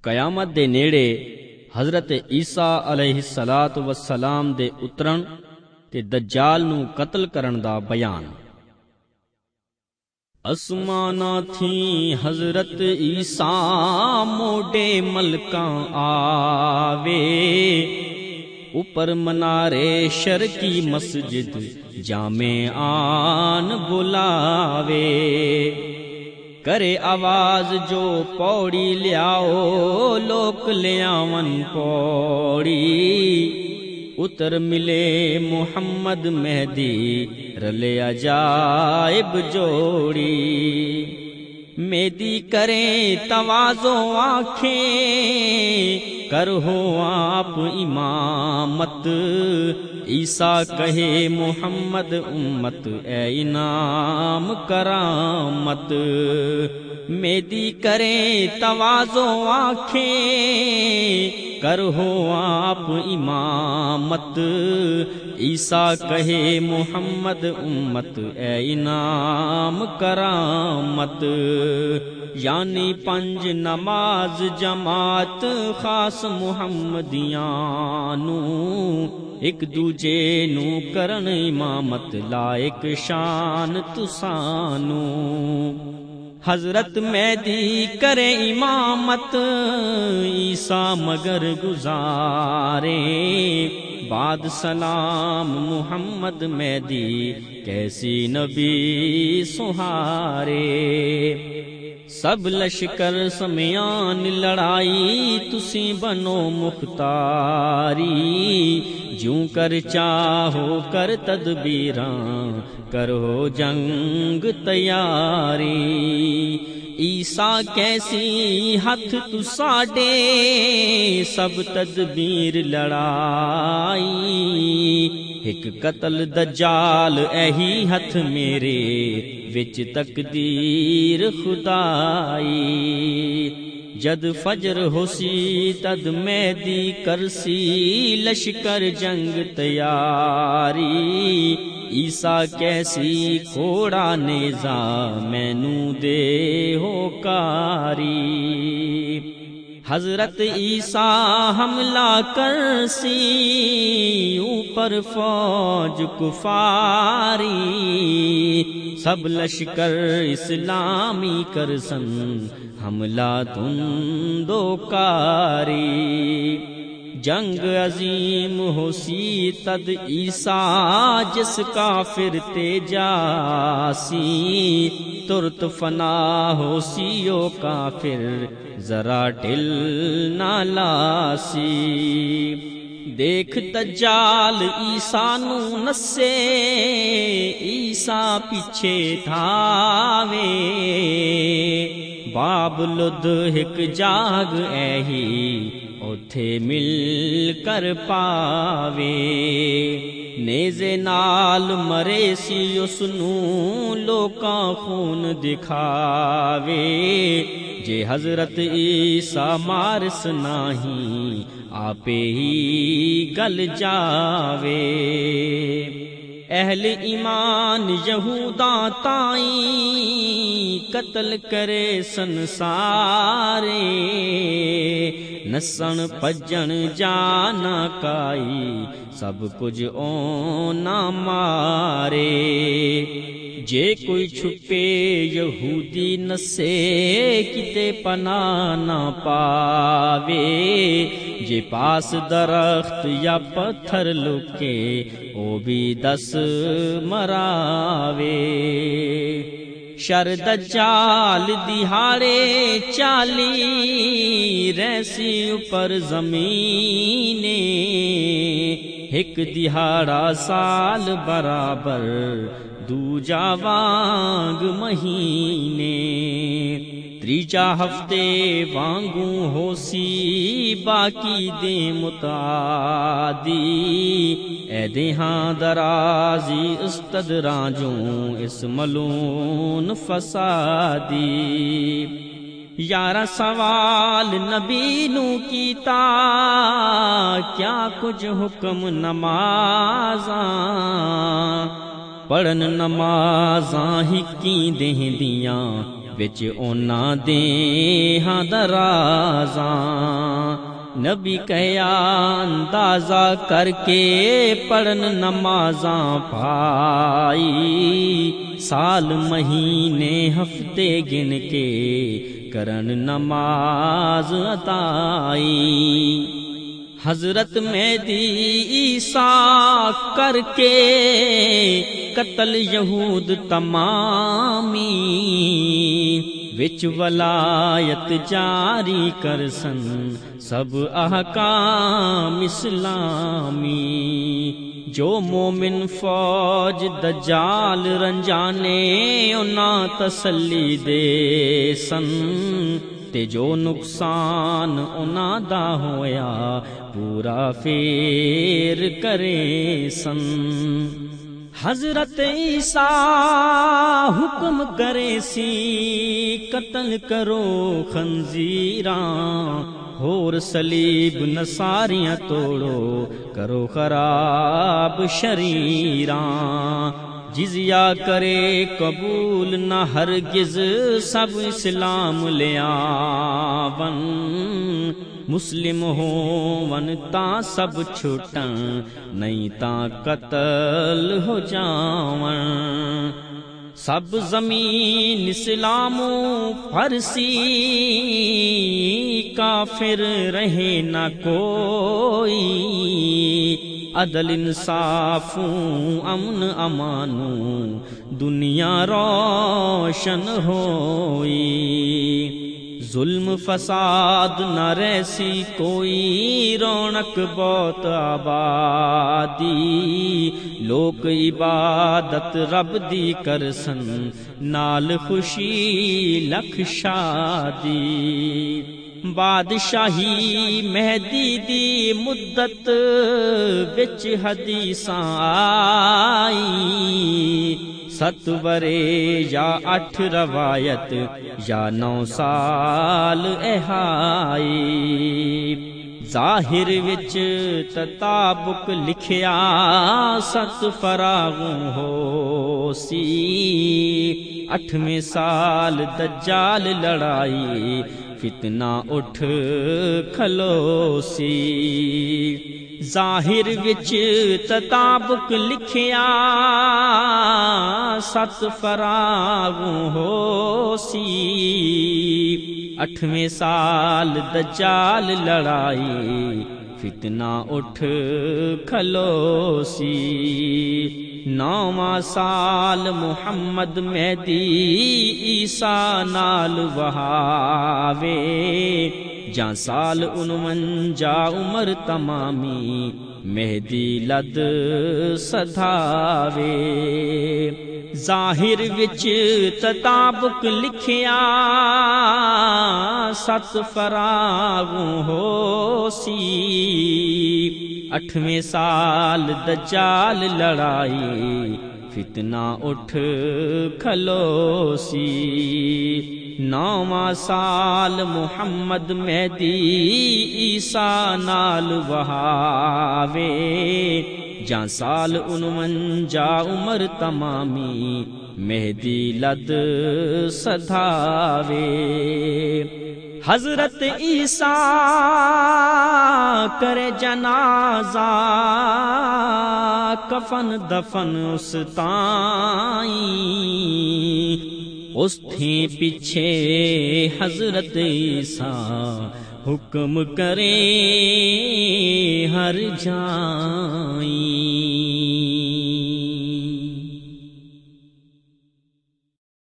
कयामत दे नेड़े हज़रत ईसा अलैहिस्सलातु वस्सलाम दे उतरण ते दज्जाल नूं कत्ल करन दा बयान। असमाना थी हज़रत ईसा मोडे मलकां आवे, ऊपर मनारे शर की मस्जिद जामे आन बुलावे। करे आवाज जो पौड़ी लियाओ, लोक लियावन पौड़ी। उतर मिले मुहम्मद मेहदी, रले अजाइब जोड़ी। मेदी करें तवाज़ो आंखें, कर हो आप इमामत। ईसा कहे मुहम्मद उम्मत, ए इनाम करामत। मेदी करें तवाज़ो आंखें, कर हो आप इमामत। ईसा कहे मुहम्मद उम्मत, ए इनाम करामत। यानी पंज नमाज जमात खास मुहम्मदियानू, एक दूजे नू करन इमामत लायक शान तुसानू। हज़रत मेहदी करे इमामत, ईसा मगर गुजारे। बाद सलाम मुहम्मद मेहदी, कैसी नबी सुहारे। सब लश्कर समयान लड़ाई, तुसी बनो मुख्तारी। जूं कर चाहो कर तदबीरां, करो जंग तैयारी। ईसा कैसी हथ तुसाडे, सब तदबीर लड़ाई। एक कतल दज्जाल एही हथ मेरे, विच तकदीर खुदाई। जद फजर होसी तद मेहदी करसी, लश्कर जंग तैयारी। ईसा कैसी कोड़ा नेजा, मैनू दे होकारी। हज़रत ईसा हमला करसी, ऊपर फौज कुफारी। सब लश्कर इस्लामी करसन, हमला धुंदोकारी। जंग अजीम होसी तद ईसा, जिस काफिर ते जासी। तुरत फना होसी ओ काफिर, जरा ढिल ना लासी। देख दज्जाल ईसा नू नसे, ईसा पीछे धावे। बाब लुद हिक जाग ऐही, उथे मिल कर पावे। नेज़े नाल मरे सी उसनू, लोकां खून दिखावे। जे हज़रत ईसा मारस नाही, आपे ही गल जावे। अहले ईमान यहूदा ताई, कत्ल करे संसारे। नसन भजन जाना काई, सब कुछ ओना मारे। जे कोई छुपे यहूदी नसे, किते पना ना पावे। जे पास दरख्त या पत्थर लुके, ओ भी 10 मरावे। शर दज्जाल दिहाड़े 40, रहसी ऊपर जमीने। एक दिहाड़ा साल बराबर, दूजा वांग महीने। त्रीजा हफ्ते वांगू होसी, बाकी दे मुतादी। ए देहां दराजी उस्तद राजों, इस मलून फसादी। 11 सवाल नबी नू कीता, क्या कुछ हुक्म नमाज़ां। पढ़न नमाज़ां हिक्की देंदियां, विच उन्हां देहां दा राज़ां नबी कया अंदाज़ा करके पढ़न नमाज़ां पाई साल महीने हफ्ते गिन के करन नमाज अताई हजरत मेहदी ईसा करके कत्ल यहूद तमामी विच वलायत जारी करसन सब अहकाम इस्लामी जो मोमिन फौज दज्जाल रंजाने उन्हां तसल्ली दे सन ते जो नुकसान उन्हां दा होया पूरा फेर करे सन हजरत ईसा हुक्म करे सी कत्ल करो खंजीरां होर सलीब नसारियां तोड़ो करो खराब शरीरां जिज़िया करे कबूल न हरगिज सब इस्लाम ले आवन मुस्लिम होवन तां सब छुटन नहीं तां कत्ल हो जावन सब जमीन इस्लामो फरसी काफिर रहे न कोई अदल इंसाफू अमन अमानू दुनिया रोशन होई जुल्म फसाद न रहसी कोई रौनक बहुत आबादी लोक इबादत रब दी करसन नाल खुशी लख शादी बादशाही मेहदी दी मुद्दत विच हदीसां आई 7 वरे या 8 रवायत या 9 साल एहाई जाहिर विच तताबुक लिखिया 7 फरागूं होसी 8वें साल दज्जाल लड़ाई फितना उठ खलोसी जाहिर विच तताबुक लिखिया 7 फरागूं होसी 8वें साल दज्जाल लड़ाई फितना उठ खलोसी 9वां साल मुहम्मद मेहदी ईसा नाल वहावे जां साल 49 उमर तमामी मेहदी लद सधावे जाहिर विच तताबुक लिखिया 7 फरागूं होसी 8वें साल दज्जाल लड़ाई फितना उठ खलोसी 9वां साल मुहम्मद मेहदी ईसा नाल वहावे जां साल 49 उमर तमामी मेहदी लद सधावे हजरत ईसा करे जनाजा कफन दफन उस ताई उस थी पीछे हजरत ईसा हुक्म करे हर जाई।